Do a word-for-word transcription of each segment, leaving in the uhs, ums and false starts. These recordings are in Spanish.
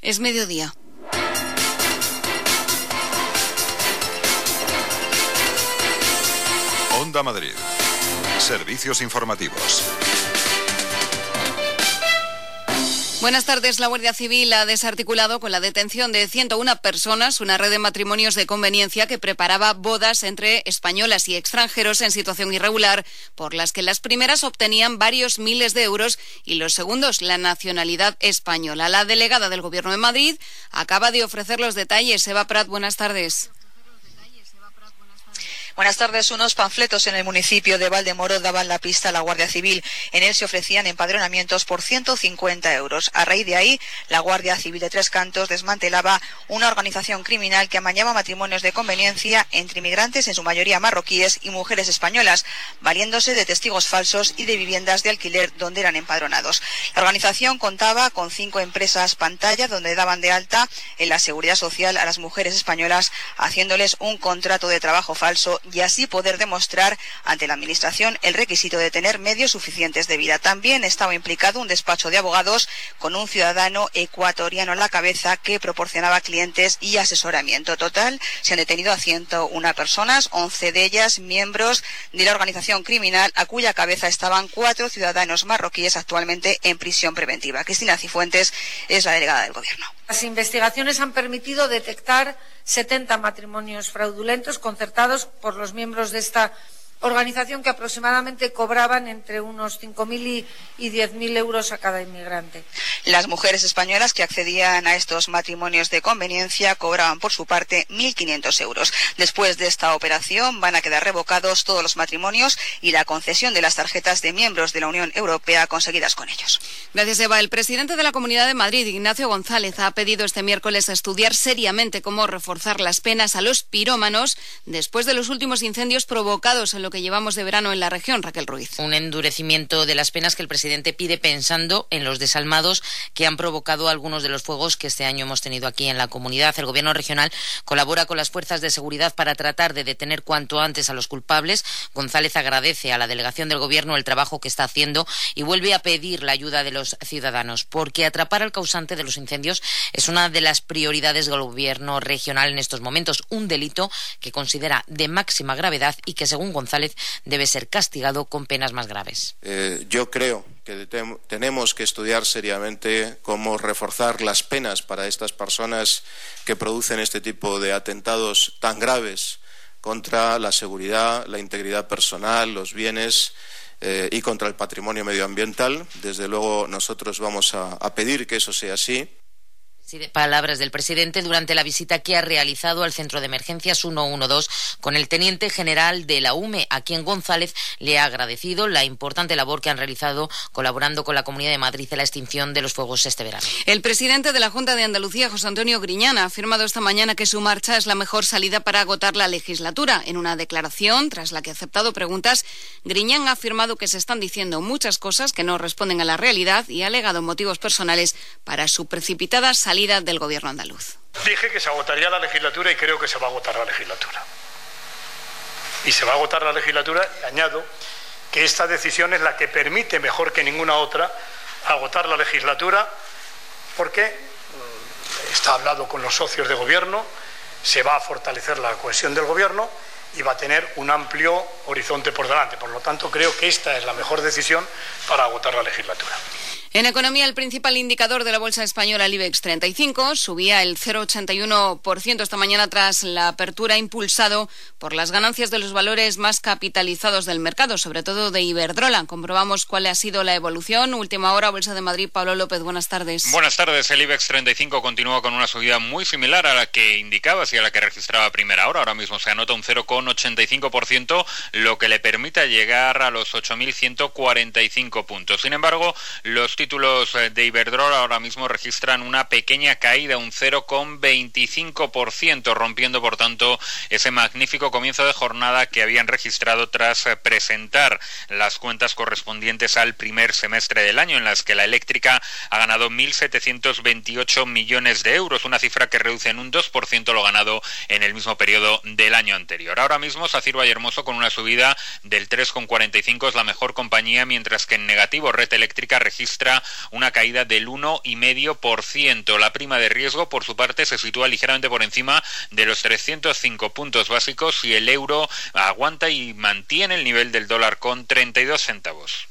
Es mediodía. Onda Madrid. Servicios informativos. Buenas tardes. La Guardia Civil ha desarticulado con la detención de ciento una personas una red de matrimonios de conveniencia que preparaba bodas entre españolas y extranjeros en situación irregular, por las que las primeras obtenían varios miles de euros y los segundos la nacionalidad española. La delegada del Gobierno de Madrid acaba de ofrecer los detalles. Eva Prat, buenas tardes. Buenas tardes. Unos panfletos en el municipio de Valdemoro daban la pista a la Guardia Civil. En él se ofrecían empadronamientos por ciento cincuenta euros. A raíz de ahí, la Guardia Civil de Tres Cantos desmantelaba una organización criminal que amañaba matrimonios de conveniencia entre inmigrantes, en su mayoría marroquíes, y mujeres españolas, valiéndose de testigos falsos y de viviendas de alquiler donde eran empadronados. La organización contaba con cinco empresas pantalla donde daban de alta en la seguridad social a las mujeres españolas, haciéndoles un contrato de trabajo falso y así poder demostrar ante la Administración el requisito de tener medios suficientes de vida. También estaba implicado un despacho de abogados con un ciudadano ecuatoriano a la cabeza que proporcionaba clientes y asesoramiento. Total, se han detenido a ciento una personas, once de ellas miembros de la organización criminal, a cuya cabeza estaban cuatro ciudadanos marroquíes actualmente en prisión preventiva. Cristina Cifuentes es la delegada del Gobierno. Las investigaciones han permitido detectar setenta matrimonios fraudulentos concertados por los miembros de esta organización, que aproximadamente cobraban entre unos cinco mil y diez mil euros a cada inmigrante. Las mujeres españolas que accedían a estos matrimonios de conveniencia cobraban por su parte mil quinientos euros. Después de esta operación van a quedar revocados todos los matrimonios y la concesión de las tarjetas de miembros de la Unión Europea conseguidas con ellos. Gracias, Eva. El presidente de la Comunidad de Madrid, Ignacio González, ha pedido este miércoles estudiar seriamente cómo reforzar las penas a los pirómanos después de los últimos incendios provocados en lo que llevamos de verano en la región. Raquel Ruiz. Un endurecimiento de las penas que el presidente pide pensando en los desalmados que han provocado algunos de los fuegos que este año hemos tenido aquí en la comunidad. El gobierno regional colabora con las fuerzas de seguridad para tratar de detener cuanto antes a los culpables. González agradece a la delegación del gobierno el trabajo que está haciendo y vuelve a pedir la ayuda de los ciudadanos, porque atrapar al causante de los incendios es una de las prioridades del gobierno regional en estos momentos, un delito que considera de máxima gravedad y que, según González, debe ser castigado con penas más graves. Eh, yo creo que te- tenemos que estudiar seriamente cómo reforzar las penas para estas personas que producen este tipo de atentados tan graves contra la seguridad, la integridad personal, los bienes eh, y contra el patrimonio medioambiental. Desde luego nosotros vamos a, a pedir que eso sea así. Sí, de palabras del presidente durante la visita que ha realizado al Centro de Emergencias ciento doce con el teniente general de la U M E, a quien González le ha agradecido la importante labor que han realizado colaborando con la Comunidad de Madrid en la extinción de los fuegos este verano. El presidente de la Junta de Andalucía, José Antonio Griñán, ha afirmado esta mañana que su marcha es la mejor salida para agotar la legislatura. En una declaración, tras la que ha aceptado preguntas, Griñán ha afirmado que se están diciendo muchas cosas que no responden a la realidad y ha alegado motivos personales para su precipitada salida del gobierno andaluz. Dije que se agotaría la legislatura y creo que se va a agotar la legislatura. Y se va a agotar la legislatura, y añado que esta decisión es la que permite, mejor que ninguna otra, agotar la legislatura, porque está hablado con los socios de gobierno, se va a fortalecer la cohesión del gobierno y va a tener un amplio horizonte por delante. Por lo tanto, creo que esta es la mejor decisión para agotar la legislatura. En economía, el principal indicador de la bolsa española, el IBEX treinta y cinco, subía el cero coma ochenta y uno por ciento esta mañana tras la apertura, impulsado por las ganancias de los valores más capitalizados del mercado, sobre todo de Iberdrola. Comprobamos cuál ha sido la evolución. Última hora, Bolsa de Madrid. Pablo López, buenas tardes. Buenas tardes. El IBEX treinta y cinco continúa con una subida muy similar a la que indicabas y a la que registraba a primera hora. Ahora mismo se anota un cero coma ochenta y cinco por ciento, lo que le permite llegar a los ocho mil ciento cuarenta y cinco puntos. Sin embargo, los títulos de Iberdrola ahora mismo registran una pequeña caída, un cero coma veinticinco por ciento, rompiendo por tanto ese magnífico comienzo de jornada que habían registrado tras presentar las cuentas correspondientes al primer semestre del año, en las que la eléctrica ha ganado mil setecientos veintiocho millones de euros, una cifra que reduce en un dos por ciento lo ganado en el mismo periodo del año anterior. Ahora mismo Sacyr Vallehermoso, con una subida del tres coma cuarenta y cinco, es la mejor compañía, mientras que en negativo Red Eléctrica registra registra una caída del uno coma cinco por ciento. La prima de riesgo, por su parte, se sitúa ligeramente por encima de los trescientos cinco puntos básicos y el euro aguanta y mantiene el nivel del dólar con treinta y dos centavos.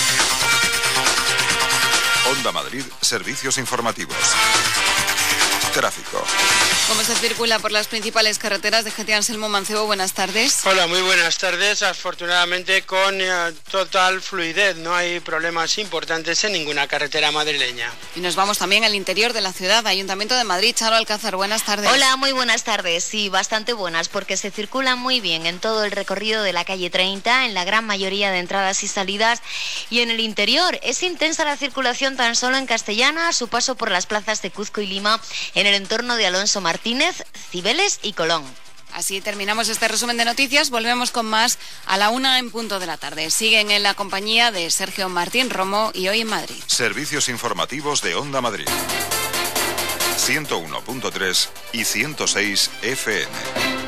Onda Madrid, servicios informativos. Tráfico. ¿Cómo se circula por las principales carreteras de G T? Anselmo Mancebo, buenas tardes. Hola, muy buenas tardes. Afortunadamente con eh, total fluidez, no hay problemas importantes en ninguna carretera madrileña. Y nos vamos también al interior de la ciudad, Ayuntamiento de Madrid. Charo Alcázar, buenas tardes. Hola, muy buenas tardes. Sí, bastante buenas, porque se circula muy bien en todo el recorrido de la calle treinta, en la gran mayoría de entradas y salidas, y en el interior. Es intensa la circulación tan solo en Castellana, a su paso por las plazas de Cuzco y Lima, en el entorno de Alonso Martínez, Cibeles y Colón. Así terminamos este resumen de noticias. Volvemos con más a la una en punto de la tarde. Siguen en la compañía de Sergio Martín Romo y Hoy en Madrid. Servicios informativos de Onda Madrid. ciento uno punto tres y ciento seis F M.